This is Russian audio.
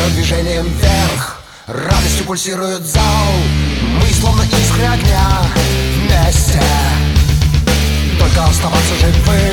вперед движением вверх, радостью пульсирует зал. Мы словно искры огня вместе, только оставаться живым.